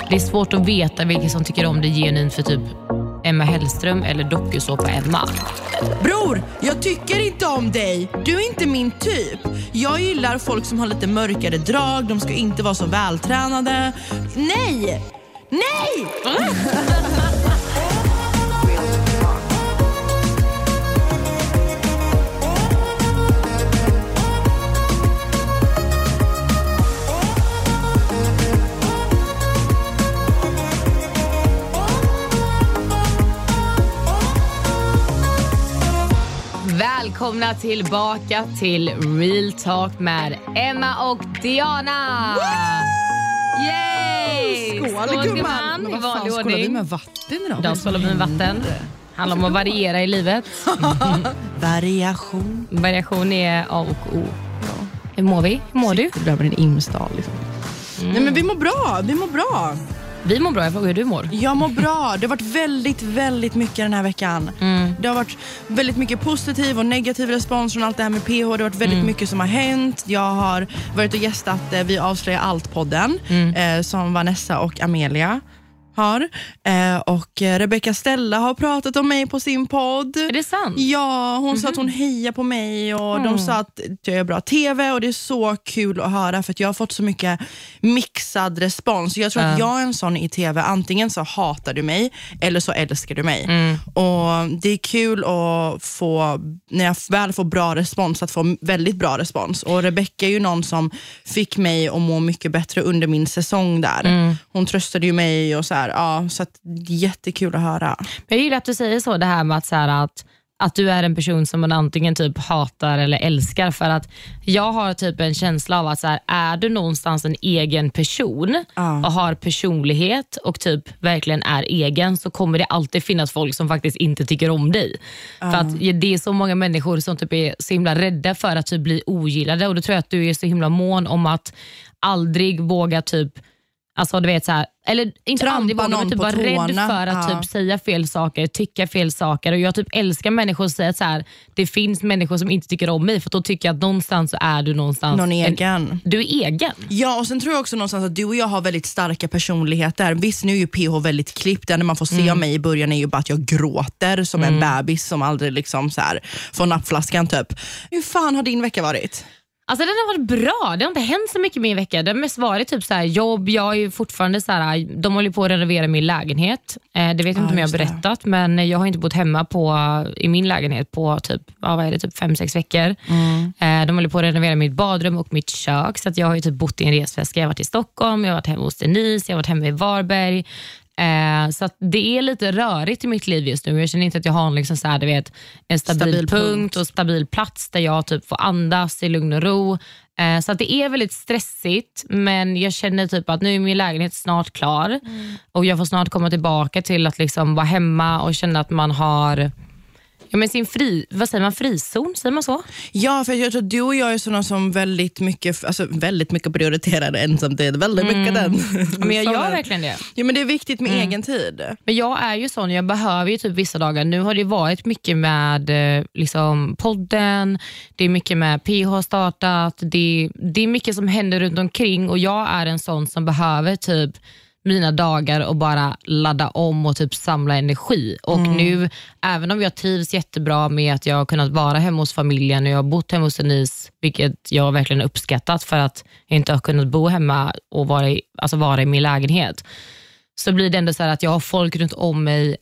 Det är svårt att veta vilka som tycker om det genuint för typ Emma Hellström eller dokusåpa Emma. Bror, jag tycker inte om dig. Du är inte min typ. Jag gillar folk som har lite mörkare drag. De ska inte vara så vältränade. Nej! Nej! Välkomna tillbaka till Real Talk med Emma och Diana. Yay! Skål gumman. I vanlig skålar vi med vatten idag? Idag skålar vi med vatten. Handlar om att variera i livet. Variation. Variation är A och O. Ja. Hur mår vi? Hur mår du? Det blir en imstal liksom. Nej men vi mår bra. Vi mår bra, jag frågar hur du mår. Jag mår bra, det har varit väldigt mycket den här veckan. Det har varit väldigt mycket positiv och negativ respons från allt det här med PH. Det har varit väldigt mycket som har hänt. Jag har varit och gästat Vi avslöjar allt-podden som Vanessa och Amelia har. Och Rebecca Stella har pratat om mig på sin podd. Är det sant? Ja, hon sa att hon hejar på mig och de sa att jag gör bra tv och det är så kul att höra för att jag har fått så mycket mixad respons. Jag tror att jag är en sån i tv. Antingen så hatar du mig eller så älskar du mig. Och det är kul att få, när jag väl får bra respons, att få väldigt bra respons. Och Rebecca är ju någon som fick mig att må mycket bättre under min säsong där. Hon tröstade ju mig och så här. Ja, så att det är jättekul att höra. Jag gillar att du säger så, det här med att, så här, att du är en person som man antingen typ hatar eller älskar, för att jag har typ en känsla av att så här, är du någonstans en egen person och har personlighet och typ verkligen är egen, så kommer det alltid finnas folk som faktiskt inte tycker om dig. För att det är så många människor som typ är så himla rädda för att typ bli ogillade, och då tror jag att du är så himla mån om att aldrig våga typ, alltså du vet så här, eller inte trampa aldrig våga, men typ vara rädd för att typ säga fel saker, tycka fel saker. Och jag typ älskar människor som säger så här, det finns människor som inte tycker om mig, för då tycker jag att någonstans så är du någonstans någon egen. Du är egen. Ja, och sen tror jag också någonstans att du och jag har väldigt starka personligheter. Visst, nu är ju PH väldigt klippt. Det man får se av mig i början är ju bara att jag gråter som en bebis som aldrig liksom så här får nappflaskan typ. Hur fan har din vecka varit? Alltså den har varit bra, det har inte hänt så mycket min vecka. Det har mest varit typ så här jobb. Jag är ju fortfarande så här, de håller på att renovera min lägenhet. Det vet jag inte om jag har berättat, men jag har inte bott hemma i min lägenhet på typ, vad är det, typ 5-6 veckor. De håller på att renovera mitt badrum och mitt kök, så att jag har ju typ bott i en resväska. Jag har varit i Stockholm, jag har varit hemma hos Denise, jag har varit hemma i Varberg. Så att det är lite rörigt i mitt liv just nu. Jag känner inte att jag har liksom så här, du vet, en stabil punkt och stabil plats där jag typ får andas i lugn och ro. Så att det är väldigt stressigt, men jag känner typ att nu är min lägenhet snart klar och jag får snart komma tillbaka till att liksom vara hemma och känna att man har men sin frizon, säger man så? Ja, för jag tror att du och jag är sådana som väldigt mycket prioriterar ensamtid. Väldigt mycket den. Men jag gör verkligen det. Ja, men det är viktigt med egen tid. Men jag är ju sån, jag behöver ju typ vissa dagar. Nu har det varit mycket med liksom podden, det är mycket med PH startat, det är mycket som händer runt omkring, och jag är en sån som behöver typ mina dagar och bara ladda om och typ samla energi. Och nu, även om jag trivs jättebra med att jag har kunnat vara hemma hos familjen och jag har bott hemma hos Denise, vilket jag verkligen uppskattat för att jag inte har kunnat bo hemma och vara i min lägenhet, så blir det ändå så här att jag har folk runt om mig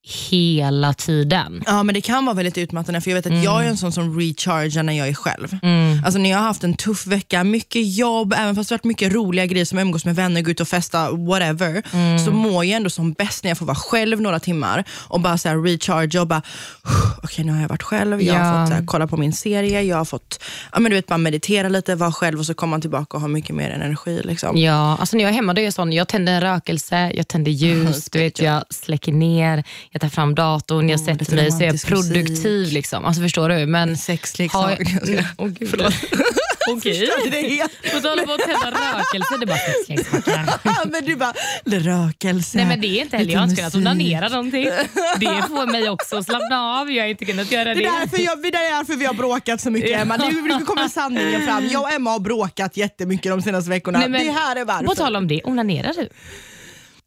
hela tiden. Ja, men det kan vara väldigt utmattande, för jag vet att jag är en sån som rechargar när jag är själv. Alltså när jag har haft en tuff vecka, mycket jobb, även fast det har varit mycket roliga grejer som umgås med vänner, gå ut och festa, whatever, så mår jag ändå som bäst när jag får vara själv några timmar och bara så här recharge och bara okej, nu har jag varit själv, jag har fått så här, kolla på min serie, jag har fått bara meditera lite, vara själv, och så kommer man tillbaka och ha mycket mer energi liksom. Ja, alltså när jag är hemma då är jag sån, jag tänder en rökelse, jag tänder ljus, du vet, jag släcker ner, jag tar fram datorn, jag sätter mig så jag är produktiv liksom. Alltså förstår du? Men sexleksak. Förlåt. Okej. Och så håller på att tända rökelse. Det är bara sexleksaker. Men du bara, rökelse. Nej, men det är inte heller. Jag önskar att onanera någonting. Det får mig också att slappna av. Jag har inte kunnat göra det. Det är därför vi har bråkat så mycket, Emma. Nu kommer sanningen fram. Jag och Emma har bråkat jättemycket de senaste veckorna. Nej, men det här är varför. På tal om det, onanerar du?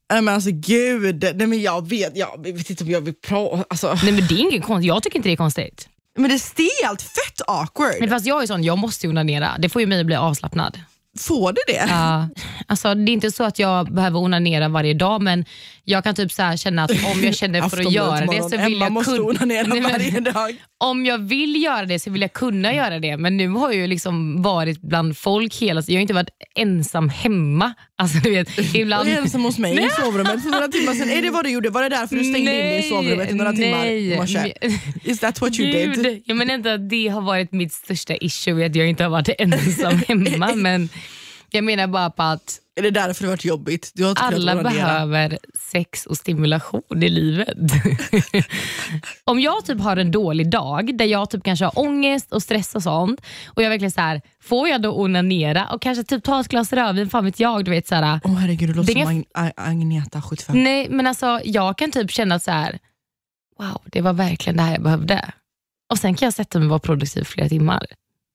Nej men alltså gud, nej men jag vet inte om jag vill prata. Alltså. Nej men det är ingen konstigt, jag tycker inte det är konstigt. Men det är stelt, fett awkward. Men fast jag är sån, jag måste onanera. Det får ju mig att bli avslappnad. Får det? Ja, alltså det är inte så att jag behöver onanera varje dag, men jag kan typ så här känna att om jag känner för att göra det så vill jag kunna varje dag. Om jag vill göra det så vill jag kunna göra det. Men nu har jag ju liksom varit bland folk hela tiden. Jag har inte varit ensam hemma. Alltså du vet, ibland... Du är ensam hos mig i sovrummet för några timmar sedan. Är det vad du gjorde? Var det därför du stängde in dig i sovrummet i några timmar i morse? Is that what you did? Jag menar inte att det har varit mitt största issue, att jag inte har varit ensam hemma, men jag menar bara på att är det därför det har varit jobbigt? Du har alla behöver sex och stimulation i livet. Om jag typ har en dålig dag där jag typ kanske har ångest och stress och sånt, och jag verkligen så här, får jag då onanera och kanske typ ta ett glas rödvin, fan vet jag, du vet så här. Åh herregud, du låter som Agneta 75. Nej, men alltså jag kan typ känna så här, wow, det var verkligen det här jag behövde. Och sen kan jag sätta mig och vara produktiv flera timmar.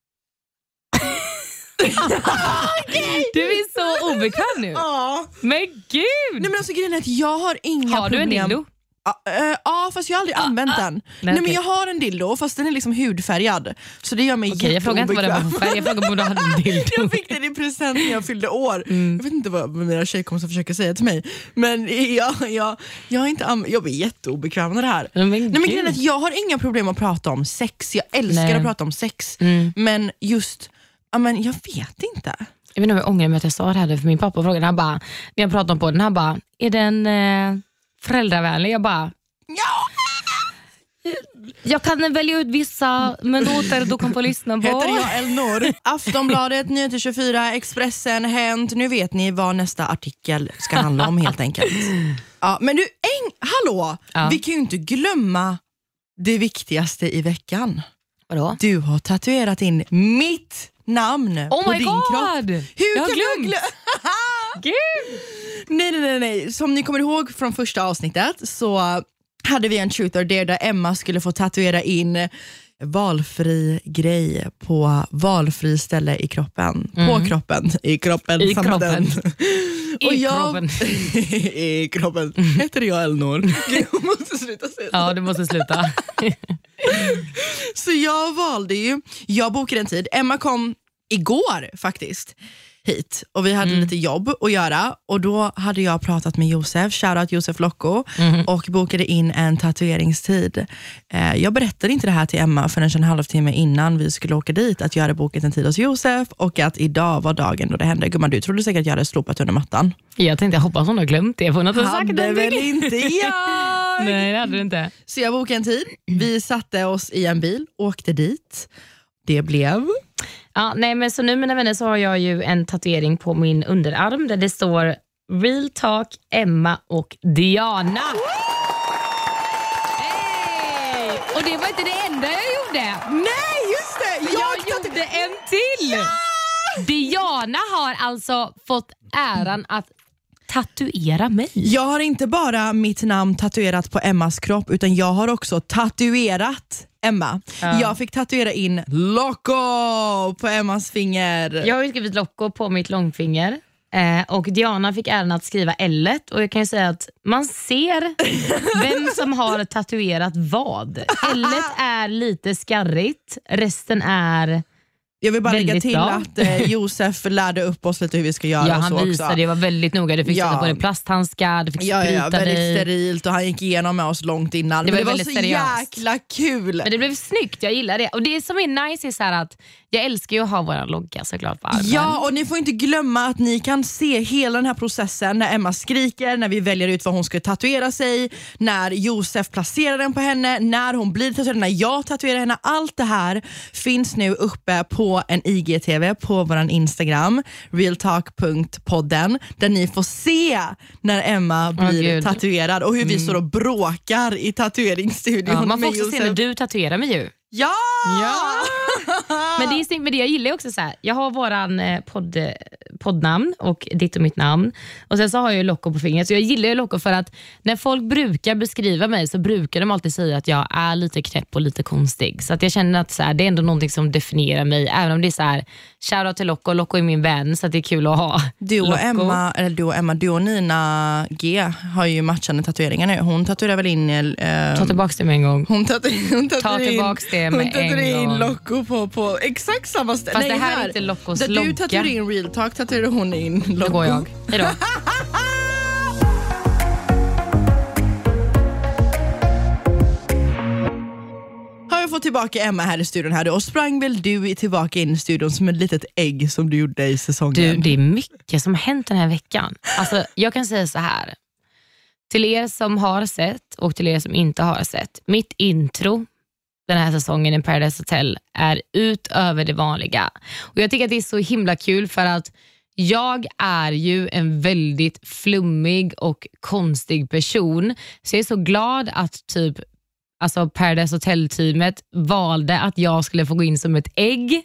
Du är så obekväm nu. Ja. Men gud. Nej men alltså grejen är att jag har inga har problem. Har du en dildo? Ja, fast jag har aldrig använt den. Nej, men jag har en dildo, fast den är liksom hudfärgad. Så det gör mig jätteobekväm. Jag frågar inte vad det var för färg, jag frågar om du hade en dildo. Jag fick den i present när jag fyllde år. Jag vet inte vad mina tjejkompisar försöker säga till mig. Men jag har inte jag blir jätteobekväm med det här. Nej, men grejen är att jag har inga problem att prata om sex. Jag älskar att prata om sex. Men just, men jag vet inte. Jag vet inte om jag ångrar mig att jag sa det här, för min pappa frågade, han bara, när jag pratade om på den, han bara, är den föräldravänlig? Jag bara, ja! Jag kan välja ut vissa minuter du kan få lyssna på. Heter jag Elnor. Aftonbladet, Nyheter 24, Expressen, Hänt. Nu vet ni vad nästa artikel ska handla om helt enkelt. Ja, men du, hallå! Ja. Vi kan ju inte glömma det viktigaste i veckan. Vadå? Du har tatuerat in mitt namn på din kropp. Hur jag kan du glömma? Gud! Nej. Som ni kommer ihåg från första avsnittet så hade vi en truth or dare där Emma skulle få tatuera in valfri grej på valfri ställe i kroppen. På kroppen. I kroppen. I kroppen. Och I kroppen. I kroppen. Heter jag Elnor? Jag måste sluta säga så. Ja, du måste sluta. Så jag bokade en tid. Emma kom igår faktiskt hit och vi hade lite jobb att göra, och då hade jag pratat med Josef, shoutout Josef Locko, och bokade in en tatueringstid. Jag berättade inte det här till Emma förrän en halvtimme innan vi skulle åka dit, att jag hade bokat en tid hos Josef och att idag var dagen då det hände. Gumman, du trodde säkert att jag hade slopat under mattan. Jag tänkte, jag hoppas hon har glömt det. Hon hade sagt det väl inte jag. Nej, det hade du inte. Så jag bokade en tid. Vi satte oss i en bil, åkte dit. Det blev... Ja, nej, men så nu, mina vänner, så har jag ju en tatuering på min underarm där det står Real Talk, Emma och Diana. Hey! Och det var inte det enda jag gjorde. Nej, just det! Jag gjorde en till. Ja! Diana har alltså fått äran att tatuera mig. Jag har inte bara mitt namn tatuerat på Emmas kropp, utan jag har också tatuerat Emma. Jag fick tatuera in Loco på Emmas finger. Jag har skrivit Loco på mitt långfinger. Och Diana fick äran att skriva L-et. Och jag kan ju säga att man ser vem som har tatuerat vad. L-et är lite skarrigt. Resten är... Jag vill bara lägga till att Josef lärde upp oss lite hur vi ska göra. Ja, han visade, det var väldigt noga. Du fick sätta på dig plasthandskar, du fick sprita väldigt dig. Sterilt, och han gick igenom med oss långt innan. Det var så seriöst. Jäkla kul. Men det blev snyggt, jag gillar det. Och det som är nice är så här att jag älskar ju att ha våra logga såklart på armen. Ja, och ni får inte glömma att ni kan se hela den här processen när Emma skriker, när vi väljer ut vad hon ska tatuera sig, när Josef placerar den på henne, när hon blir tatuerad, när jag tatuerar henne. Allt det här finns nu uppe på en IGTV på våran Instagram, realtalk.podden, där ni får se när Emma blir tatuerad och hur vi står och bråkar i tatueringsstudion. Ja, man får också se när du tatuerar mig ju. Ja! Men det är snyggt, men det jag gillar också så här. Jag har våran poddnamn och ditt och mitt namn. Och sen så har jag ju Loco på fingret. Så jag gillar ju Loco för att när folk brukar beskriva mig så brukar de alltid säga att jag är lite knäpp och lite konstig. Så att jag känner att så här, det är ändå någonting som definierar mig. Även om det är så här, shoutout till Loco. Loco är min vän så att det är kul att ha. Du och Nina G har ju matchande tatueringar nu. Hon tatuerar väl in... Ta tillbaka det med en gång. Hon tatuerar in Loco på exakt samma ställe. Fast det här är inte Locos där logga. Du tatuerar in Real Talk, tatuerar hon in Loco. Då går jag. Hejdå. Har jag fått tillbaka Emma här i studion här då, och sprang väl du tillbaka in i studion som ett litet ägg som du gjorde i säsongen? Du, det är mycket som hänt den här veckan. Alltså, jag kan säga så här. Till er som har sett och till er som inte har sett. Mitt intro den här säsongen i Paradise Hotel är utöver det vanliga. Och jag tycker att det är så himla kul för att jag är ju en väldigt flummig och konstig person. Så jag är så glad att typ Paradise Hotel-teamet valde att jag skulle få gå in som ett ägg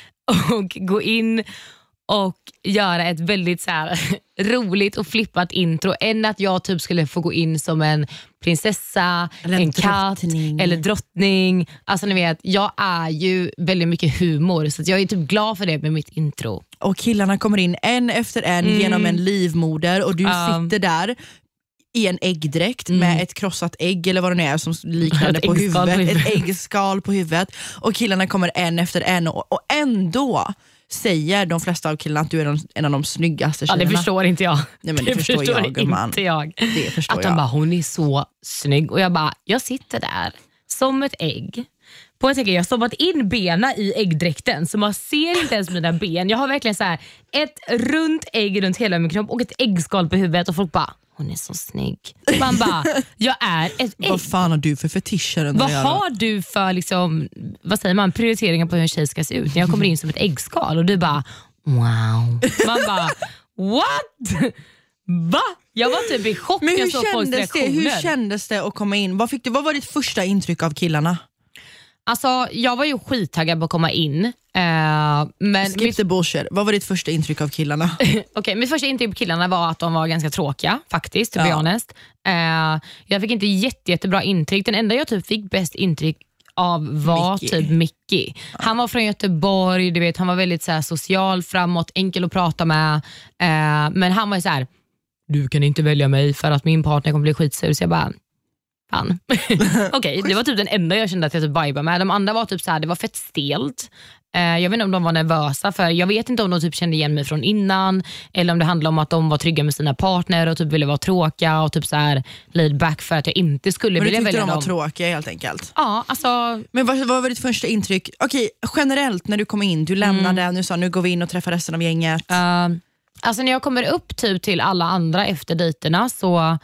och gå in och göra ett väldigt så här roligt och flippat intro än att jag typ skulle få gå in som en prinsessa, eller en katt eller drottning. Alltså ni vet, jag är ju väldigt mycket humor så att jag är typ glad för det med mitt intro. Och killarna kommer in en efter en genom en livmoder och du sitter där i en äggdräkt med ett krossat ägg eller vad det nu är som liknande på huvudet. Ett äggskal på huvudet. Och killarna kommer en efter en och ändå säger de flesta av killarna att du är en av de snyggaste tjejerna. Ja, det förstår inte jag. Nej, men det förstår jag, man. Inte jag. Det förstår att de bara, hon är så snygg. Och jag bara, jag sitter där som ett ägg. På ett ägg, jag har stoppat in bena i äggdräkten så man ser inte ens mina ben. Jag har verkligen så här ett runt ägg runt hela min kropp och ett äggskal på huvudet och folk bara, hon är så snygg. Man bara, jag är ett ägg. Vad fan har du för fetischer? Vad har du för liksom, vad säger man, prioriteringar på hur en tjej ska se ut när jag kommer in som ett äggskal och du bara, wow. Man bara, what? Va? Jag var typ i chock. Men hur kändes det att komma in? Vad var ditt första intryck av killarna? Alltså, jag var ju skittaggad på att komma in. Men skip the bullshit. Vad var ditt första intryck av killarna? Okej, mitt första intryck av killarna var att de var ganska tråkiga, faktiskt, to be honest. Jag fick inte jättebra intryck. Den enda jag typ fick bäst intryck av var Mickey. Typ Mickey. Han var från Göteborg, du vet, han var väldigt så här, social, framåt, enkel att prata med. Men han var ju så här, du kan inte välja mig för att min partner kommer bli skitsur. Så jag bara, fan. Okej, det var typ den enda jag kände att jag typ vibade med. De andra var typ så här, det var fett stelt. Jag vet inte om de var nervösa, för jag vet inte om de typ kände igen mig från innan eller om det handlade om att de var trygga med sina partner och typ ville vara tråkiga och typ så här laid back för att jag inte skulle vilja välja dem. Men du tyckte de var tråkiga helt enkelt? Ja, alltså. Men vad var ditt första intryck? Okej, generellt när du kom in, du lämnade, nu sa nu går vi in och träffar resten av gänget. Alltså när jag kommer upp typ till alla andra efter dejterna så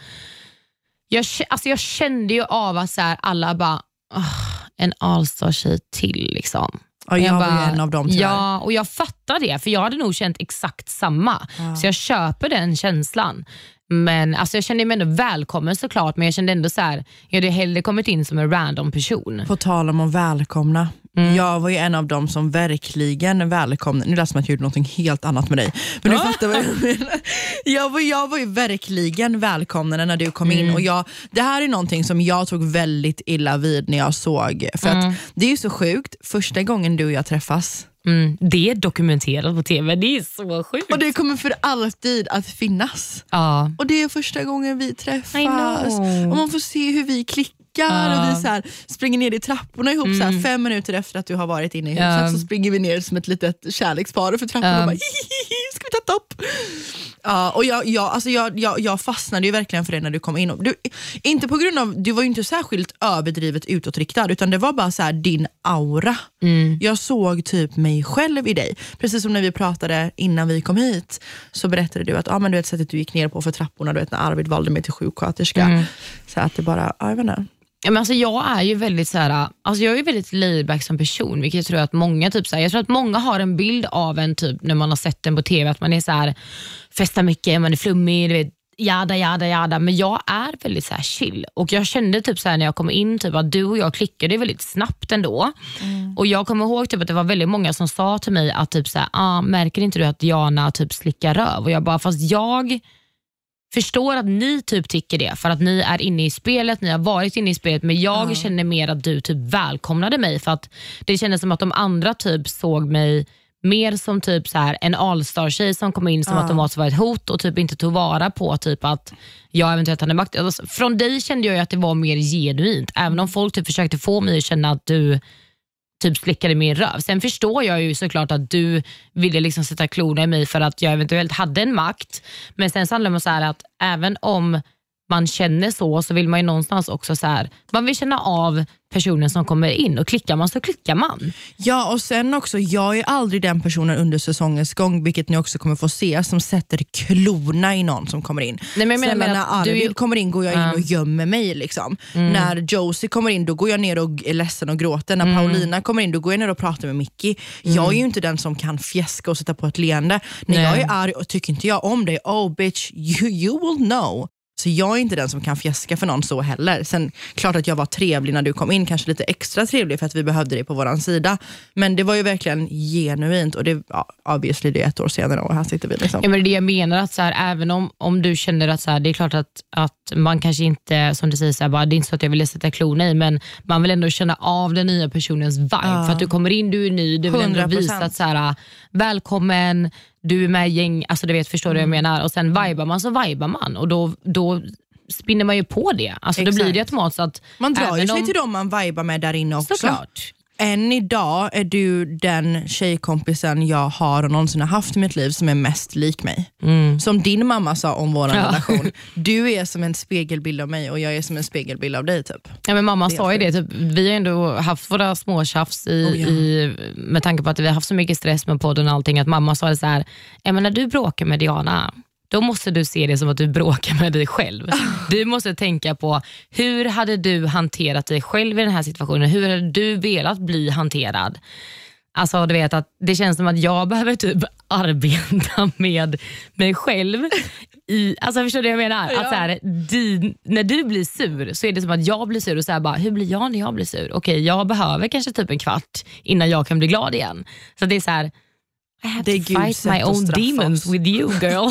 jag kände ju av att så här, alla bara en All-star-tjej till liksom. Och jag var ju en av dem tyvärr. Ja, och jag fattar det, för jag hade nog känt exakt samma. Så jag köper den känslan. Men alltså jag kände mig ändå välkommen såklart, men jag kände ändå så här, jag hade hellre kommit in som en random person. På tal om att välkomna. Jag var ju en av dem som verkligen välkomnade. Nu lät som att jag gjorde något helt annat med dig. Men du fattar vad jag menar. Jag var ju verkligen välkomnande när du kom in. Och det här är någonting som jag tog väldigt illa vid när jag såg. För att det är ju så sjukt. Första gången du och jag träffas. Det är dokumenterat på tv. Det är så sjukt. Och det kommer för alltid att finnas. Och det är första gången vi träffas. Och man får se hur vi klickar. Och vi så här, springer ner i trapporna ihop så här, 5 minuter efter att du har varit inne i huset. Så springer vi ner som ett litet kärlekspar för trapporna och bara, ska vi ta upp? Och jag fastnade ju verkligen för det när du kom in. Inte på grund av, du var ju inte särskilt överdrivet utåtriktad, utan det var bara så här din aura. Jag såg typ mig själv i dig. Precis som när vi pratade innan vi kom hit, så berättade du att men du vet sättet du gick ner på för trapporna, du vet när Arvid valde mig till sjuksköterska. Så att det bara, jag vet inte. Ja, men alltså jag är ju väldigt så här, alltså jag är väldigt laidback som person, vilket jag tror att många typ så här, jag tror att många har en bild av en typ när man har sett den på tv, att man är så här, festar mycket, man är flummig, du vet, jada. Men jag är väldigt så här chill. Och jag kände typ så här när jag kom in typ att du och jag klickade väldigt snabbt ändå. Och jag kommer ihåg typ att det var väldigt många som sa till mig att typ så här, märker inte du att Diana typ slickar röv? Och jag bara, fast jag förstår att ni typ tycker det för att ni är inne i spelet, ni har varit inne i spelet, men jag känner mer att du typ välkomnade mig för att det kändes som att de andra typ såg mig mer som typ så här en all-star-tjej som kom in som att de var ett hot och typ inte tog vara på typ att jag eventuellt hade makt. Alltså, från dig kände jag ju att det var mer genuint, även om folk typ försökte få mig att känna att du typ slickade min röv. Sen förstår jag ju såklart att du ville liksom sätta klorna i mig för att jag eventuellt hade en makt. Men sen så handlar det om så här att även om man känner så vill man ju någonstans också så här, man vill känna av personen som kommer in och klickar man så klickar man. Ja, och sen också, jag är aldrig den personen under säsongens gång, vilket ni också kommer få se, som sätter klorna i någon som kommer in. Nej, men sen när Arvid kommer in går jag in och gömmer mig liksom. När Josie kommer in då går jag ner och är ledsen och gråter. När Paulina kommer in då går jag ner och pratar med Mickey. Jag är ju inte den som kan fjäska och sätta på ett leende. När jag är arg och tycker inte jag om dig, oh bitch, you will know. Så jag är inte den som kan fjäska för någon så heller. Sen klart att jag var trevlig när du kom in. Kanske lite extra trevlig för att vi behövde dig på våran sida. Men det var ju verkligen genuint. Och det, obviously det är 1 år senare och här sitter vi liksom. Ja, men det är det jag menar. Att så här, även om du känner att så här, det är klart att man kanske inte, som du säger, så här, bara, det är inte så att jag vill sätta klorna i. Men man vill ändå känna av den nya personens vibe. För att du kommer in, du är ny. Du vill ändå visa att så här, välkommen, du är med gäng, alltså du vet, förstår du vad jag menar. Och sen vibar man så vibar man. Och då spinner man ju på det. Alltså då blir det automatiskt att man drar ju sig till dem man vibar med där inne också. Såklart. Än idag är du den tjejkompisen jag har och någonsin har haft i mitt liv som är mest lik mig. Som din mamma sa om vår relation. Du är som en spegelbild av mig och jag är som en spegelbild av dig typ. Ja, men mamma sa ju det typ, vi har ändå haft våra småtjafs med tanke på att vi har haft så mycket stress med podden och allting, att mamma sa det så här: när du bråkar med Diana, då måste du se det som att du bråkar med dig själv. Du måste tänka på, hur hade du hanterat dig själv i den här situationen? Hur hade du velat bli hanterad? Alltså du vet att det känns som att jag behöver typ arbeta med mig själv. Alltså förstår du vad jag menar? Ja. Att så här, när du blir sur så är det som att jag blir sur och så här bara, hur blir jag när jag blir sur? Okej, jag behöver kanske typ en kvart innan jag kan bli glad igen. Så det är så här, I have to fight my own demons with you, girl.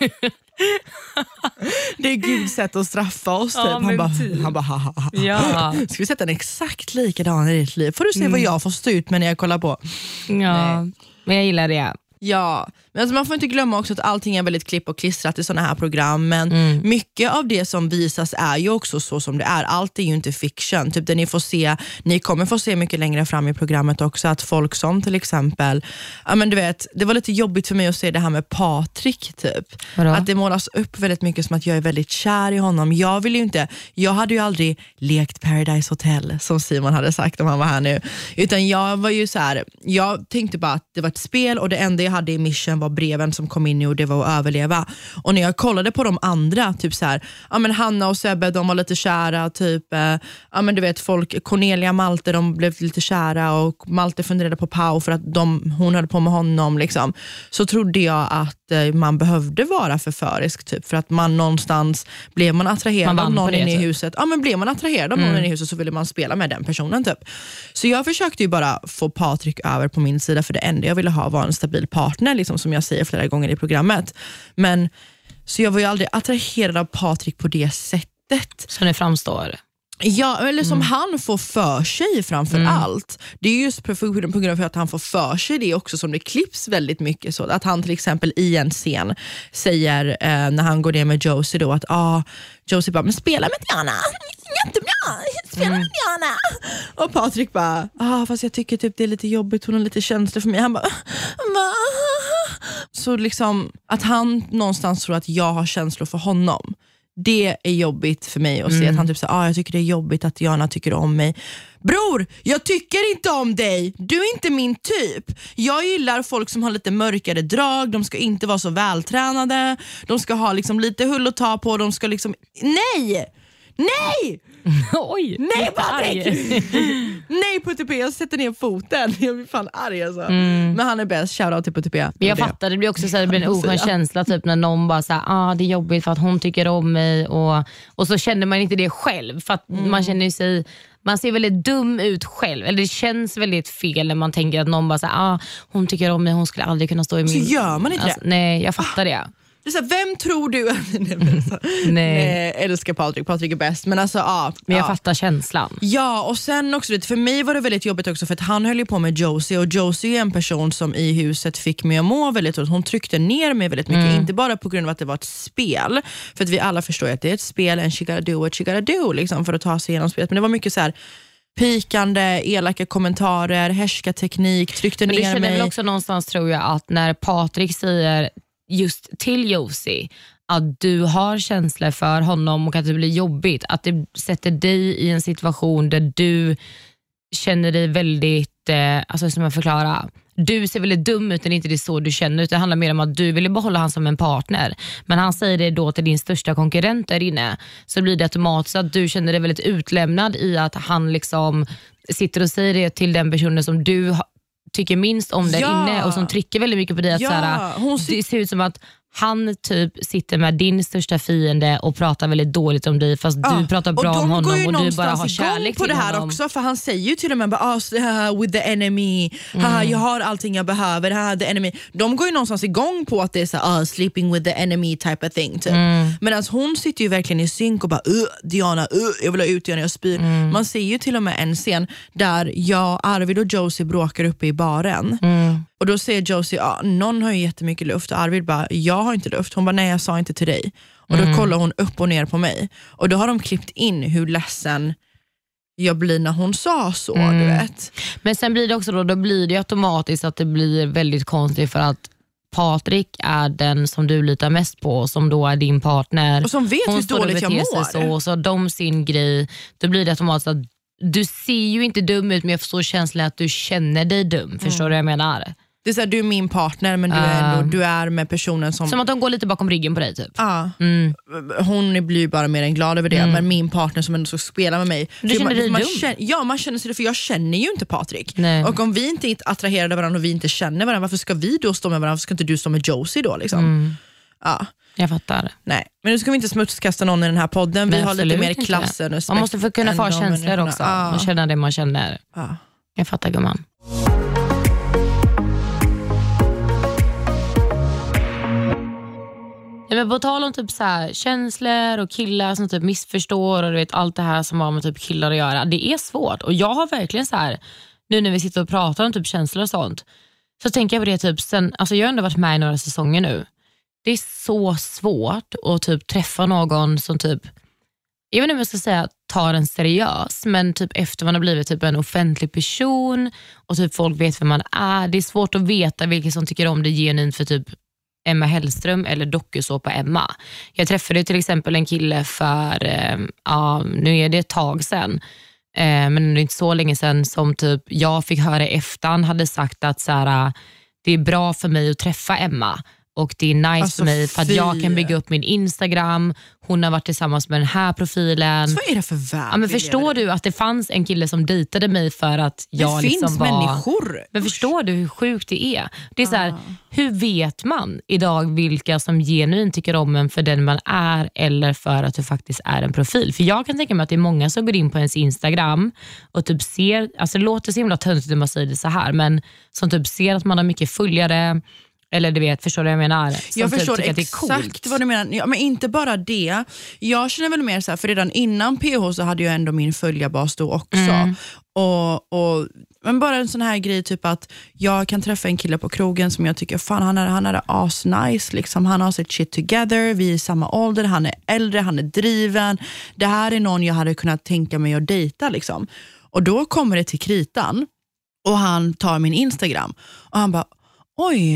Det är Guds sätt att straffa oss typ. Han bara ha. Ja. Ska vi sätta en exakt likadan i ditt liv? Får du se vad jag får stå ut med när jag kollar på. Ja, men jag gillar det. Ja, men alltså man får inte glömma också att allting är väldigt klipp och klistrat i såna här program. Men mycket av det som visas är ju också så som det är. Allt är ju inte fiction. Typ det ni får se, ni kommer få se mycket längre fram i programmet också, att folk som till exempel, ja men du vet, det var lite jobbigt för mig att se det här med Patrik typ. Att det målas upp väldigt mycket som att jag är väldigt kär i honom. Jag hade ju aldrig lekt Paradise Hotel som Simon hade sagt om han var här nu. Utan jag var ju så här, jag tänkte bara att det var ett spel och det enda jag hade i mission var breven som kom in och det var att överleva. Och när jag kollade på de andra, typ så här, ja men Hanna och Sebbe, de var lite kära typ, ja men du vet folk, Cornelia, Malte, de blev lite kära och Malte funderade på Pau för att hon höll på med honom liksom. Så trodde jag att man behövde vara förförisk typ, för att man någonstans blev man attraherad av någon inne i huset. Ja men blev man attraherad av någon inne i huset så ville man spela med den personen typ. Så jag försökte ju bara få Patrik över på min sida, för det enda jag ville ha var en stabil partner liksom, som jag säger flera gånger i programmet. Men så jag var ju aldrig attraherad av Patrik på det sättet. Så det framstår. Ja, eller som han får för sig framför allt. Det är just på grund av att han får för sig det också som det klipps väldigt mycket så. Att han till exempel i en scen säger när han går ner med Josie då att Josie bara, men spela med Diana. Jättebra, spela med Diana. Och Patrik bara, fast jag tycker typ det är lite jobbigt, hon har lite känslor för mig. Han bara, va? Så liksom att han någonstans tror att jag har känslor för honom. Det är jobbigt för mig att se att han typ säger, jag tycker det är jobbigt att Diana tycker om mig. Bror, jag tycker inte om dig. Du är inte min typ. Jag gillar folk som har lite mörkare drag. De ska inte vara så vältränade. De ska ha liksom lite hull att ta på. De ska liksom, nej! nej! Oj, nej Patrik! Nej Putte P, jag sätter ner foten. Jag blir fan arg alltså. Men han är bäst, shoutout till Putte P. Men jag fattar, det blir också så här, det blir en oskön känsla typ när någon bara såhär, det är jobbigt för att hon tycker om mig och så känner man inte det själv för att man känner sig, man ser väldigt dum ut själv, eller det känns väldigt fel när man tänker att någon bara såhär, hon tycker om mig, hon skulle aldrig kunna stå i min... Så gör man inte det? Nej, jag fattar det. Det är så här, vem tror du? Nej, älskar Patrik. Patrik är bäst. Men alltså, men jag fattar känslan. Ja, och sen också, för mig var det väldigt jobbigt också för att han höll ju på med Josie. Och Josie är en person som i huset fick mig att må väldigt dåligt. Hon tryckte ner mig väldigt mycket. Inte bara på grund av att det var ett spel. För att vi alla förstår att det är ett spel. And she gotta do what she gotta do liksom, för att ta sig igenom spelet. Men det var mycket så här pikande, elaka kommentarer, härskarteknik, tryckte ner mig. Men du känner väl också någonstans, tror jag, att när Patrik säger just till Josie att du har känslor för honom och att det blir jobbigt, att det sätter dig i en situation där du känner dig väldigt, alltså som jag förklarar, du ser väldigt dum ut, men inte det är så du känner, utan det handlar mer om att du vill behålla han som en partner, men han säger det då till din största konkurrent där inne, så blir det automatiskt att du känner dig väldigt utlämnad i att han liksom sitter och säger det till den personen som du tycker minst om där inne och som trycker väldigt mycket på dig att det ser ut som att han typ sitter med din största fiende och pratar väldigt dåligt om dig, fast du pratar bra om honom och du bara har kärlek på till det här honom. också, för han säger ju till och med bara, with the enemy, jag har allting jag behöver, the enemy. De går ju någonstans igång på att det är så sleeping with the enemy type of thing typ. Medan hon sitter ju verkligen i synk och bara Diana, jag vill ha ut Diana, jag spyr. Man ser ju till och med en scen där Arvid och Josie bråkar uppe i baren. Och då säger Josie, någon har ju jättemycket luft. Och Arvid bara, jag har inte luft. Hon bara, nej jag sa inte till dig. Och då kollar hon upp och ner på mig. Och då har de klippt in hur ledsen jag blir när hon sa så, du vet. Men sen blir det också då blir det automatiskt att det blir väldigt konstigt, för att Patrik är den som du litar mest på, som då är din partner. Och som vet hur dåligt jag mår. Så de sin grej, då blir det automatiskt att du ser ju inte dum ut, men jag förstår känslan att du känner dig dum. Förstår du vad jag menar? Det är så här, du är min partner, men du är med personen som att de går lite bakom ryggen på dig typ. Hon blir ju bara mer än glad över det, men min partner som ändå ska spela med mig. Du känner dig dum? Man känner sig det, för jag känner ju inte Patrik. Nej. Och om vi inte är attraherade av varandra och vi inte känner varandra, varför ska vi då stå med varandra? Varför ska inte du stå med Josie då liksom? Jag fattar. Nej, men nu ska vi inte smutskasta någon i den här podden. Vi har lite mer klass än respekt. Man måste få kunna få känslor också och känna det man känner. Jag fattar, gumman. Men på tal om typ så här, känslor och killar som typ missförstår och du vet, allt det här som har med typ killar att göra, det är svårt. Och jag har verkligen så här, nu när vi sitter och pratar om typ känslor och sånt, så tänker jag på det typ sen, alltså jag har ändå varit med i några säsonger nu. Det är så svårt att typ träffa någon som typ, jag vet inte om jag ska säga tar en seriös, men typ efter man har blivit typ en offentlig person och typ folk vet vem man är, det är svårt att veta vilka som tycker om det genuint för typ Emma Hellström eller dokusåpa Emma. Jag träffade till exempel en kille för nu är det ett tag sedan, men det är inte så länge sedan, som typ jag fick höra efter han hade sagt att så här, det är bra för mig att träffa Emma och det är nice för mig för att jag kan bygga upp min Instagram. Hon har varit tillsammans med den här profilen. Så vad är det för värld? Men förstår du att det fanns en kille som dejtade mig för att jag det liksom finns var... människor. Men förstår du hur sjukt det är? Det är så här, hur vet man idag vilka som genuint tycker om en för den man är eller för att du faktiskt är en profil? För jag kan tänka mig att det är många som går in på ens Instagram och typ ser, alltså det låter så himla töntigt när man säger det så här, men som typ ser att man har mycket följare. Eller du vet, förstår du vad jag menar? Jag förstår typ exakt vad du menar. Ja, men inte bara det. Jag känner väl mer så här, för redan innan PH så hade jag ändå min följarbas då också. Men bara en sån här grej typ att jag kan träffa en kille på krogen som jag tycker, fan han är asnice liksom. Han har sitt shit together, vi är i samma ålder, han är äldre, han är driven. Det här är någon jag hade kunnat tänka mig att dejta liksom. Och då kommer det till kritan och han tar min Instagram och han bara, oj,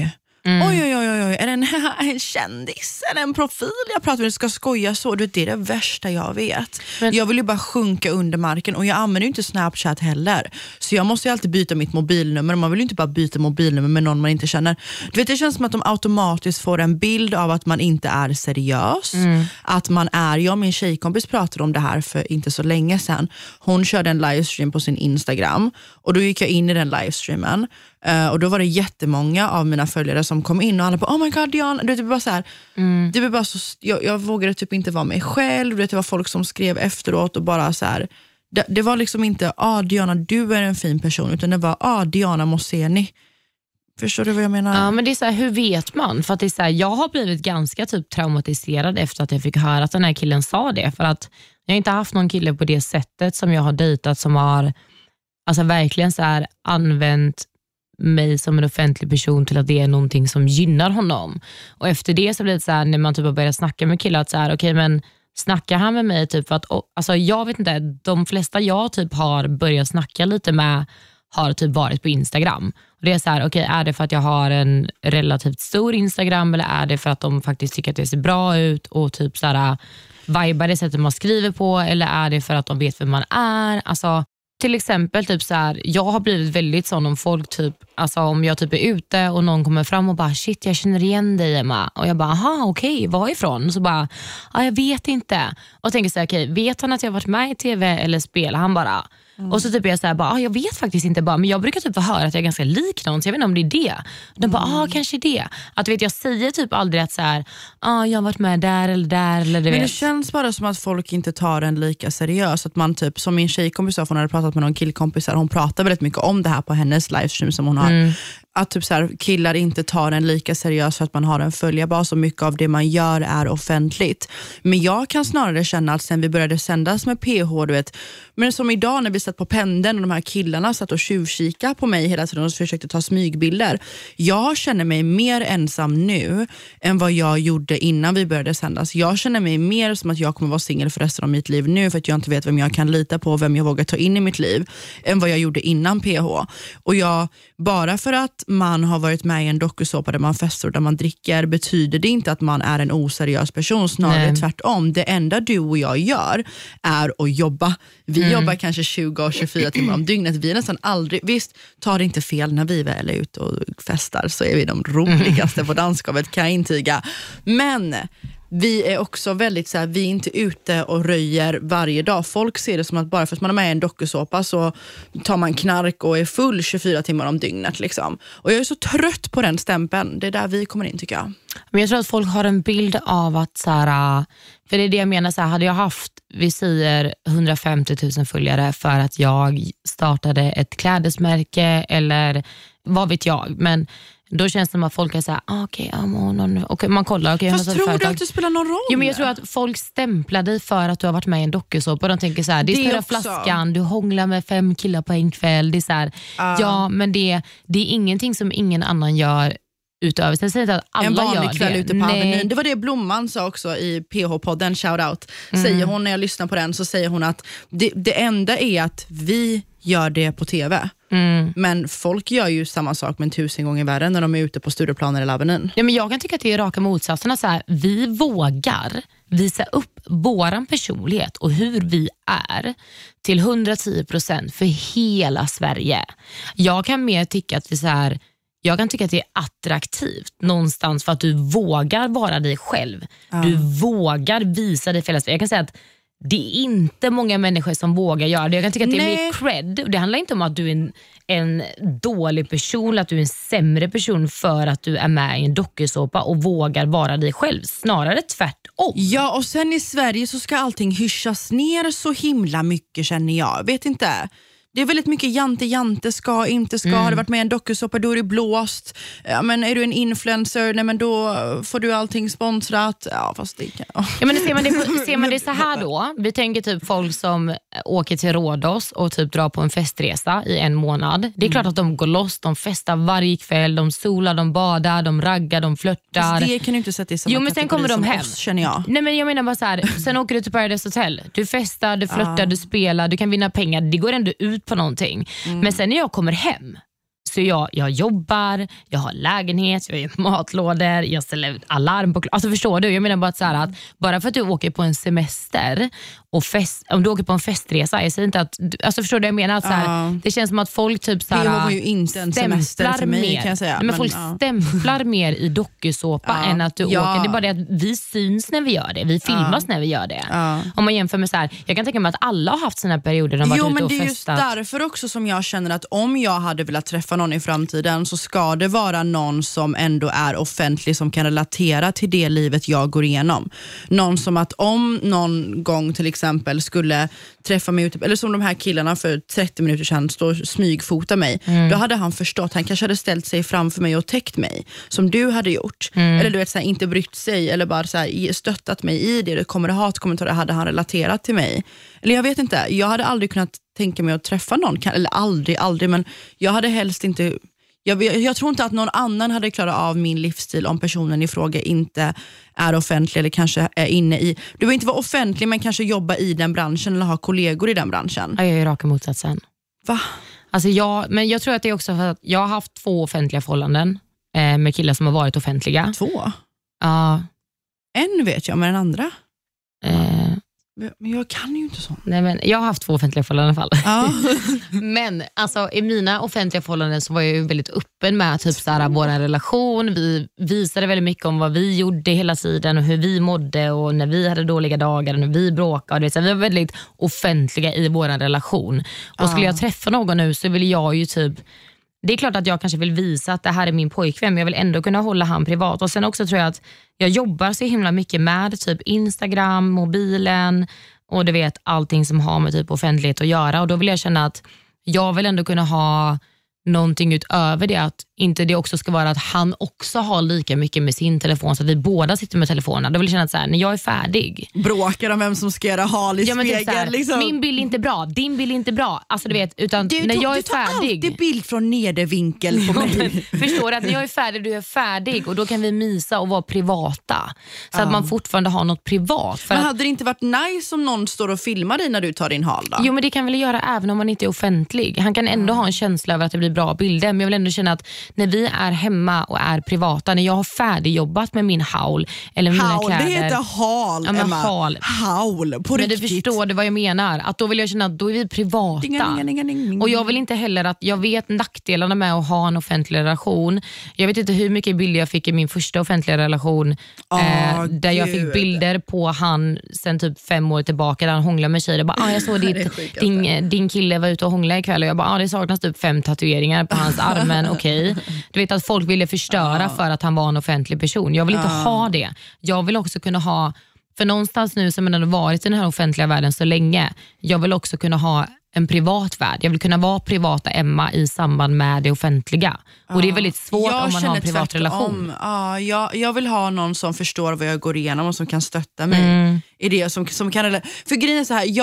Oj, är det en kändis eller en profil jag pratar med? Du ska skoja så, det är det värsta jag vet. Jag vill ju bara sjunka under marken och jag använder ju inte Snapchat heller. Så jag måste ju alltid byta mitt mobilnummer. Man vill ju inte bara byta mobilnummer med någon man inte känner. Du vet, det känns som att de automatiskt får en bild av att man inte är seriös. Att man är, jag och min tjejkompis pratade om det här för inte så länge sedan. Hon körde en livestream på sin Instagram och då gick jag in i den livestreamen. Och då var det jättemånga av mina följare som kom in och alla bara, oh my god Diana, det var så här, det var bara så, jag vågade typ inte vara mig själv, det var folk som skrev efteråt och bara så här, det var liksom inte, Diana du är en fin person, utan det var, Diana Mosseni. Förstår du vad jag menar? Ja, men det är så här, hur vet man? För att det är så här, jag har blivit ganska typ traumatiserad efter att jag fick höra att den här killen sa det, för att jag har inte haft någon kille på det sättet som jag har dejtat som har alltså verkligen så här använt mig som en offentlig person till att det är någonting som gynnar honom. Och efter det så blir det så här, när man typ har börjat snacka med killar, att så här, okej, men snackar han med mig typ för att, alltså jag vet inte, de flesta jag typ har börjat snacka lite med har typ varit på Instagram. Och det är så här, okej, är det för att jag har en relativt stor Instagram, eller är det för att de faktiskt tycker att det ser bra ut och typ så här vibar det sättet man skriver på, eller är det för att de vet vem man är? Alltså till exempel typ så här, jag har blivit väldigt sån om folk typ, alltså om jag typ är ute och någon kommer fram och bara, shit jag känner igen dig Emma, och jag bara, aha okej, varifrån? Och så bara, jag vet inte, och tänker så här, okej, vet han att jag har varit med i tv eller spel? Han bara, och så typ är jag så här, bara, jag vet faktiskt inte, bara, men jag brukar typ få höra att jag är ganska lik någon, så jag vet inte om det är det. De bara, kanske det. Att vet, jag säger typ aldrig att så här, jag har varit med där eller där eller det. Men vet. det känns bara som att folk inte tar den lika seriöst, att man typ, som min tjejkompis sa, hon hade pratat med någon killkompis, hon pratar väldigt mycket om det här på hennes livestream som hon har. Att typ så här, killar inte tar den lika seriöst för att man har en följarbas och mycket av det man gör är offentligt. Men jag kan snarare känna att sen vi började sändas med PH, du vet, men som idag när vi satt på pendeln och de här killarna satt och tjuvkika på mig hela tiden och försökte ta smygbilder. Jag känner mig mer ensam nu än vad jag gjorde innan vi började sändas. Jag känner mig mer som att jag kommer vara singel för resten av mitt liv nu, för att jag inte vet vem jag kan lita på och vem jag vågar ta in i mitt liv, än vad jag gjorde innan PH. Och jag, bara för att man har varit med i en dokusåpa där man festar och där man dricker, betyder det inte att man är en oseriös person, snarare tvärtom. Det enda du och jag gör är att jobba. Vi jobbar kanske 20 och 24 timmar om dygnet. Vi är nästan aldrig, visst, tar det inte fel, när vi väl är ute och festar så är vi de roligaste på dansgolvet, kan jag intyga. Men vi är också väldigt så här, vi är inte ute och röjer varje dag. Folk ser det som att bara för att man är med i en dokusåpa så tar man knark och är full 24 timmar om dygnet liksom. Och jag är så trött på den stämpeln. Det är där vi kommer in, tycker jag. Men jag tror att folk har en bild av att så här, för det är det jag menar, så här, hade jag haft, vi säger 150 000 följare för att jag startade ett klädesmärke eller vad vet jag, men då känns det som att folk är såhär, okej, man kollar. Okay, fast tror du att det spelar någon roll? Jo, men jag tror att folk stämplar dig för att du har varit med i en dokusåpa. De tänker såhär, det är stora flaskan, du hånglar med 5 killar på en kväll. Det är såhär, ja, men det är ingenting som ingen annan gör utöver. Sen säger jag att alla en vanlig gör kväll det. ute på Avenyn. Det var det Blomman sa också i PH-podden, shoutout. Säger hon, när jag lyssnar på den så säger hon att det enda är att vi gör det på tv. Men folk gör ju samma sak men 1000 gånger värre när de är ute på Stureplaner eller Avenyn. Ja, men jag kan tycka att det är raka motsatserna. Så här, vi vågar visa upp våran personlighet och hur vi är till 110% för hela Sverige. Jag kan mer tycka att jag kan tycka att det är attraktivt någonstans för att du vågar vara dig själv. Du vågar visa dig för hela Sverige. Jag kan säga att det är inte många människor som vågar göra det. Jag kan tycka att det är mer cred. Det handlar inte om att du är en dålig person eller att du är en sämre person för att du är med i en dokusåpa och vågar vara dig själv. Snarare tvärtom. Ja, och sen i Sverige så ska allting hyschas ner så himla mycket, känner jag. Vet inte. Det är väldigt mycket jante, ska, inte ska. Har du varit med i en dokusåpa, då är du blåst. Ja, men är du en influencer, nej, men då får du allting sponsrat. Ja, fast det kan... Ja, men ser man det så här då? Vi tänker typ folk som åker till Rhodos och typ drar på en festresa i 1 månad. Det är klart att de går loss, de festar varje kväll, de solar, de badar, de raggar, de flörtar. Fast det kan du inte sätta i samma men sen kommer de hem. Oss, känner jag. Nej, men jag menar bara så här, sen åker du till Paradise Hotel. Du festar, du flörtar, du spelar, du kan vinna pengar. Det går ändå ut på någonting. Men sen när jag kommer hem Så jag jobbar, jag har lägenhet, jag har matlådor, jag ställer alarm på. Alltså förstår du? Jag menar bara så här att bara för att du åker på en semester och om du åker på en festresa, jag säger inte att, alltså förstår du jag menar att så här, det känns som att folk typ så här var ju inte en semester för mig mer, kan jag säga. Men folk stämplar mer i dokusåpa än att du åker. Det är bara det att vi syns när vi gör det. Vi filmas när vi gör det. Om man jämför med så här, jag kan tänka mig att alla har haft sina perioder de varit ute och festat. Det är just därför också som jag känner att om jag hade velat träffa någon i framtiden så ska det vara någon som ändå är offentlig, som kan relatera till det livet jag går igenom. Någon som att om någon gång till exempel skulle träffa mig ute, eller som de här killarna för 30 minuter sedan står och smygfota mig, då hade han förstått, han kanske hade ställt sig framför mig och täckt mig som du hade gjort, eller du vet så här, inte brytt sig eller bara så här, stöttat mig i det kommer det hatkommentarer, hade han relaterat till mig, eller jag vet inte, jag hade aldrig kunnat tänka mig att träffa någon, eller aldrig, men jag hade helst inte. Jag tror inte att någon annan hade klarat av min livsstil om personen i fråga inte är offentlig eller kanske är inne i. Du behöver inte vara offentlig men kanske jobba i den branschen eller ha kollegor i den branschen. Jag är raka motsatsen. Va? Alltså men jag tror att det är också för att jag har haft 2 offentliga förhållanden med killar som har varit offentliga. 2? Ja. En vet jag, men den andra? Men jag kan ju inte sånt. Nej, men jag har haft 2 offentliga förhållanden i alla fall. Ja. Men alltså, i mina offentliga förhållanden så var jag ju väldigt öppen med typ såhär, vår relation. Vi visade väldigt mycket om vad vi gjorde hela tiden och hur vi mådde och när vi hade dåliga dagar och när vi bråkade. Så vi var väldigt offentliga i vår relation. Och skulle jag träffa någon nu så vill jag ju typ. Det är klart att jag kanske vill visa att det här är min pojkvän, men jag vill ändå kunna hålla han privat. Och sen också tror jag att jag jobbar så himla mycket med typ Instagram, mobilen och du vet allting som har med typ offentlighet att göra. Och då vill jag känna att jag vill ändå kunna ha någonting utöver det, att inte det också ska vara att han också har lika mycket med sin telefon så att vi båda sitter med telefonen. Då vill jag känna att så här, när jag är färdig. Bråkar om vem som ska göra hal i spegeln. Typ här, liksom. Min bild är inte bra, din bild är inte bra. Alltså du vet, utan när jag är färdig. Du tar alltid bild från nedervinkel på mig. Förstår du att när jag är färdig, du är färdig och då kan vi mysa och vara privata. Så att man fortfarande har något privat. Men hade det inte varit nice om någon står och filmar dig när du tar din hal då? Jo, men det kan väl göra även om man inte är offentlig. Han kan ändå ha en känsla över att det blir bra bilder. Men jag vill ändå känna att när vi är hemma och är privata, när jag har färdigjobbat med min haul eller mina kläder. Det heter hal, Emma. Haul, på men riktigt. Du förstår vad jag menar. Att då vill jag känna att då är vi privata. Ding. Och jag vill inte heller att, jag vet nackdelarna med att ha en offentlig relation. Jag vet inte hur mycket bilder jag fick i min första offentliga relation. Där jag fick bilder på han sen typ 5 år tillbaka där han hånglade med tjejer. Jag såg din kille var ute och hånglade ikväll och jag bara, det saknas typ 5 tatueringar på hans armen, okej. Du vet att folk ville förstöra för att han var en offentlig person. Jag vill inte ha det. Jag vill också kunna ha, för någonstans nu som man har varit i den här offentliga världen så länge, jag vill också kunna ha en privat värld. Jag vill kunna vara privata Emma i samband med det offentliga. Och det är väldigt svårt om man har en privat relation. Jag vill ha någon som förstår vad jag går igenom och som kan stötta mig i det. Som kan, för grejen är så här,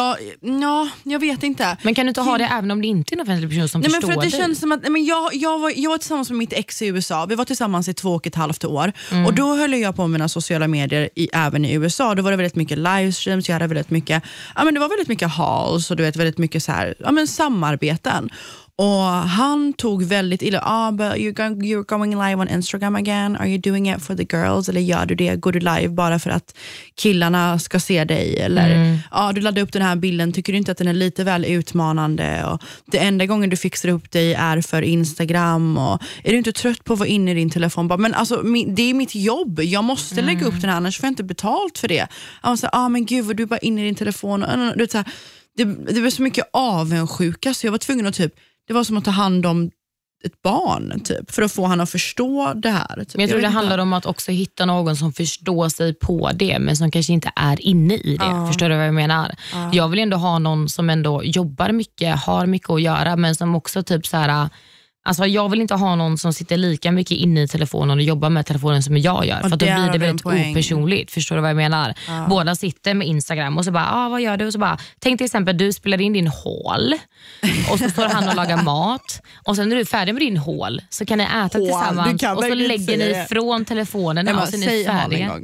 jag vet inte. Men kan du inte ha det även om det inte är en offentlig person som förstår dig? Men för att det känns som att jag var tillsammans med mitt ex i USA. Vi var tillsammans i 2,5 år. Och då höll jag på med mina sociala medier även i USA. Då var det väldigt mycket livestreams. Jag hade väldigt mycket, det var väldigt mycket hauls och du vet väldigt mycket så här, samarbeten. Och han tog väldigt illa. But you're going live on Instagram again. Are you doing it for the girls? Eller gör du det? Går du live bara för att killarna ska se dig? Eller du laddar upp den här bilden. Tycker du inte att den är lite väl utmanande? Och det enda gången du fixar upp dig är för Instagram. Och är du inte trött på att vara inne i din telefon? Men alltså, det är mitt jobb. Jag måste lägga upp den här, annars får jag inte betalt för det. Men gud, vad du är bara inne i din telefon. Och, du, så här, det var så mycket avundsjuka så jag var tvungen att typ, det var som att ta hand om ett barn typ, för att få han att förstå det här. Typ. Men jag tror det handlar om att också hitta någon som förstår sig på det men som kanske inte är inne i det. Förstår du vad jag menar? Jag vill ändå ha någon som ändå jobbar mycket, har mycket att göra men som också typ så här. Alltså jag vill inte ha någon som sitter lika mycket inne i telefonen och jobbar med telefonen som jag gör. För att då blir det väldigt opersonligt. Förstår du vad jag menar? Båda sitter med Instagram och så bara, vad gör du? Och så bara, tänk till exempel, du spelar in din haul och så står han och lagar mat. Och sen när du är färdig med din haul så kan ni äta tillsammans och så lägger ni från telefonen och så är ni färdiga.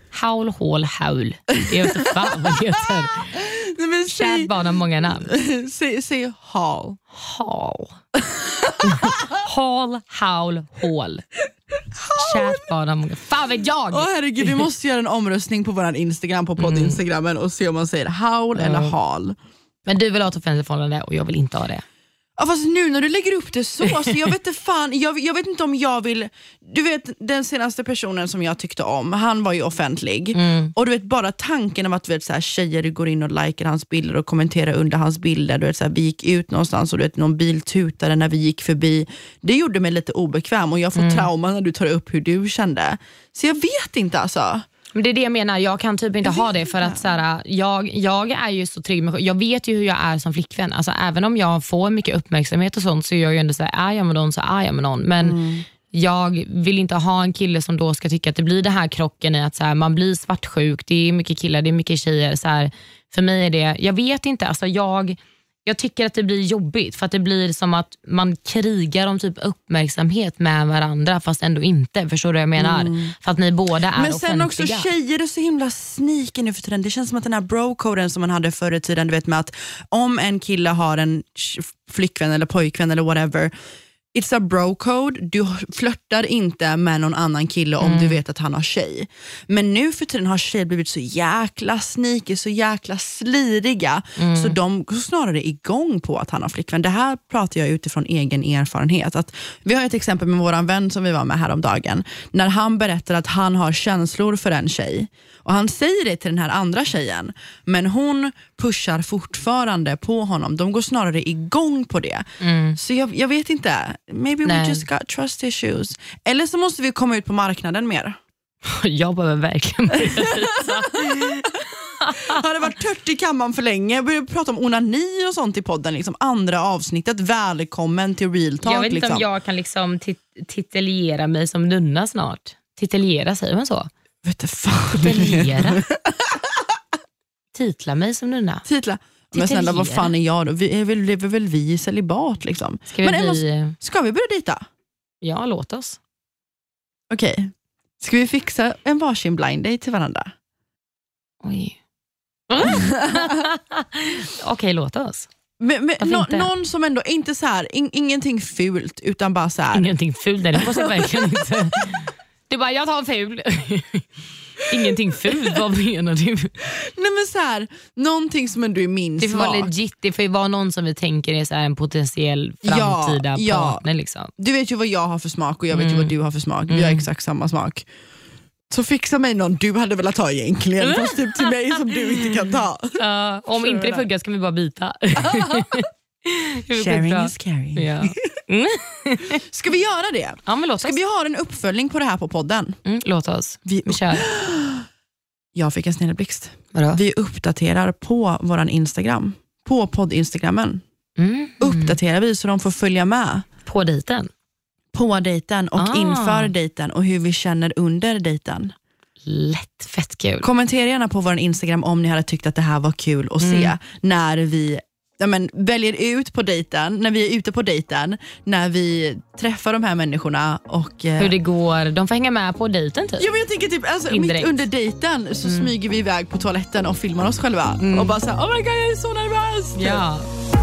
Haul. Jag vet inte fan vad det heter. Kärt barn har många namn. Säg haul. Hall, howl, hål. Kärt barn. Fan vet jag! Herregud, vi måste göra en omröstning på våran Instagram, på podd-instagrammen och se om man säger howl eller hal. Men du vill ha ett offentligt förhållande och jag vill inte ha det. Ja, fast nu när du lägger upp det så jag vet inte fan, jag vet inte om jag vill. Du vet, den senaste personen som jag tyckte om, han var ju offentlig. Och du vet, bara tanken om att, du vet, så här, tjejer går in och likar hans bilder och kommenterar under hans bilder. Du vet, så här, vi gick ut någonstans och du vet, någon bil tutade när vi gick förbi. Det gjorde mig lite obekväm och jag får trauma när du tar upp hur du kände. Så jag vet inte alltså. Men det är det jag menar, jag kan typ inte ha det för att så här, jag är ju så trygg med, jag vet ju hur jag är som flickvän. Alltså även om jag får mycket uppmärksamhet och sånt så är jag ju ändå så här, är jag med någon så är jag med någon. Men jag vill inte ha en kille som då ska tycka att det blir det här krocken i att så här, man blir svartsjuk, det är mycket killar, det är mycket tjejer. Så här, för mig är det, jag vet inte, alltså jag tycker att det blir jobbigt för att det blir som att man krigar om typ uppmärksamhet med varandra fast ändå inte, förstår du vad jag menar? För att ni båda är men sen offentliga. också tjejer är så himla sneaky nu för tiden. Det känns som att den här bro-koden som man hade förr i tiden, du vet, med att om en kille har en flickvän eller pojkvän eller whatever, it's a bro-code. Du flörtar inte med någon annan kille om du vet att han har tjej. Men nu för tiden har tjejer blivit så jäkla sneaky, så jäkla sliriga. Så de går snarare igång på att han har flickvän. Det här pratar jag utifrån egen erfarenhet. Att vi har ett exempel med våran vän som vi var med häromdagen. När han berättar att han har känslor för en tjej. Och han säger det till den här andra tjejen. Men hon pushar fortfarande på honom. De går snarare igång på det. Så jag vet inte. Maybe we just got trust issues. Eller så måste vi komma ut på marknaden mer. Jag behöver verkligen börja visa. Har det varit tört i kammaren för länge? Jag börjar prata om onani och sånt i podden. Liksom. Andra avsnittet. Välkommen till Real Talk. Jag vet inte om jag kan liksom titulera mig som nunna snart. Titulera, säger man så? Vet du fan. Titulera. Titla mig som nunna. Titla. Men snälla, vad fan är jag då? Vi lever väl vi i celibat liksom. Ska vi börja dejta? Ja, låt oss. Okej. Ska vi fixa en varsin blind date till varandra? Oj. Okej, låt oss. Men någon som ändå inte så här, ingenting fult utan bara så här. Ingenting fult, det måste jag verkligen inte. Det är bara, jag tar en ful. Ingenting fult, vad menar du? Nej men så här, någonting som ändå är min smak. Det får vara legit, det får vara någon som vi tänker är så här en potentiell framtida partner liksom. Du vet ju vad jag har för smak och jag vet ju vad du har för smak. Vi har exakt samma smak. Så fixa mig någon du hade velat ta egentligen, fast typ till mig som du inte kan ta. Om inte det funkar ska vi bara byta. Sharing is caring. Ja. Ska vi göra det? Ja, men låt oss. Ska vi ha en uppföljning på det här på podden? Låt oss. Vi kör. Jag fick en snilleblixt. Vadå? Vi uppdaterar på våran Instagram. På podd-instagrammen. Uppdaterar vi så de får följa med. På dejten? På dejten och inför dejten. Och hur vi känner under dejten. Lätt, fett kul. Kommentera gärna på vår Instagram om ni hade tyckt att det här var kul att se. När vi väljer ut på dejten, när vi är ute på dejten, när vi träffar de här människorna och hur det går, de får hänga med på dejten typ. Ja, men jag tänker typ, alltså, mitt under dejten så smyger vi iväg på toaletten och filmar oss själva och bara såhär, oh my god, jag är så nervös. Ja.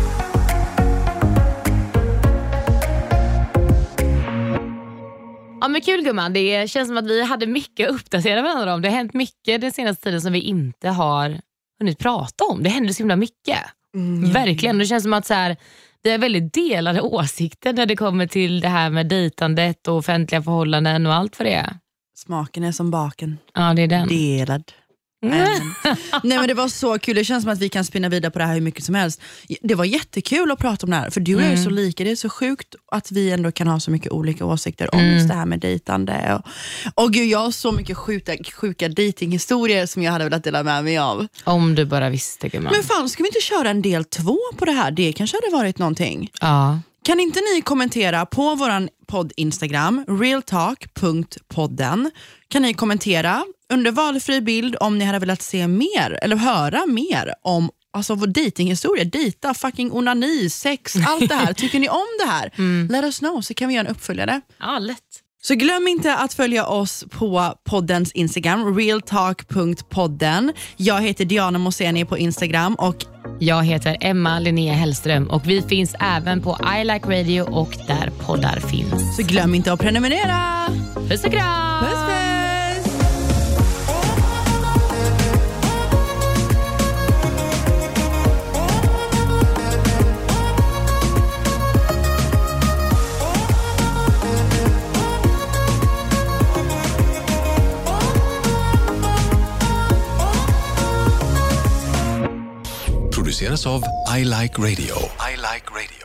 Ja, men kul gumman, det känns som att vi hade mycket att uppdatera varandra om. Det har hänt mycket den senaste tiden som vi inte har hunnit prata om. Det händer så himla mycket. Verkligen, det känns som att så här, vi har väldigt delade åsikter när det kommer till det här med dejtandet och offentliga förhållanden och allt för det. Smaken är som baken. Ja, det är den. Delad. Nej, men det var så kul. Det känns som att vi kan spinna vidare på det här hur mycket som helst. Det var jättekul att prata om det här. För du är ju så lika. Det är så sjukt att vi ändå kan ha så mycket olika åsikter om just det här med dejtande. Och gud, jag har så mycket sjuka datinghistorier som jag hade velat dela med mig av. Om du bara visste, gumman. Men fan, ska vi inte köra en del 2 på det här? Det kanske hade varit någonting. Ja. Kan inte ni kommentera på våran podd Instagram, realtalk.podden. Kan ni kommentera under valfri bild om ni hade velat se mer eller höra mer om alltså vår datinghistoria, dejta, fucking onani, sex, allt det här. Tycker ni om det här? Let us know så kan vi göra en uppföljare. Ja, lätt. Så glöm inte att följa oss på poddens Instagram, realtalk.podden. Jag heter Diana Moseni på Instagram och jag heter Emma Linnea Hellström och vi finns även på I Like Radio och där poddar finns. Så glöm inte att prenumerera. Puss och kram! Puss, puss! Produceras av I Like Radio. I Like Radio.